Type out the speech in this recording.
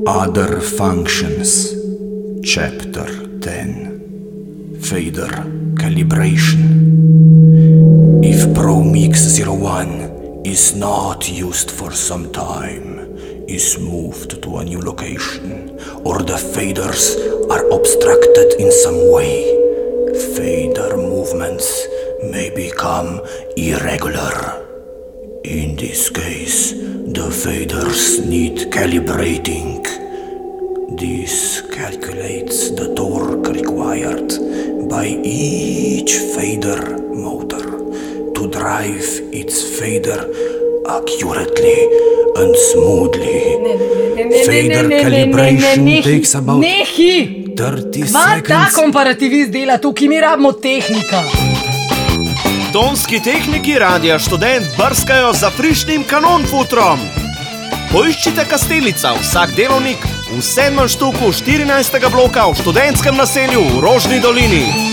Other functions. Chapter 10. Fader calibration. If Pro Mix 01 is not used for some time, is moved to a new location, or the faders are obstructed in some way, fader movements may become irregular. In this case, the faders need calibrating. This calculates the torque required by each fader motor to drive its fader accurately and smoothly. Fader calibration takes about 30 seconds. Kva ta komparativist dela tukaj, mi rabimo tehnika. Tonski tehniki Radia Študent brskajo za frišnim kanonfutrom. Poiščite Kastelica vsak delovnik v 7. štuku 14. bloka v študentskem naselju v Rožni dolini.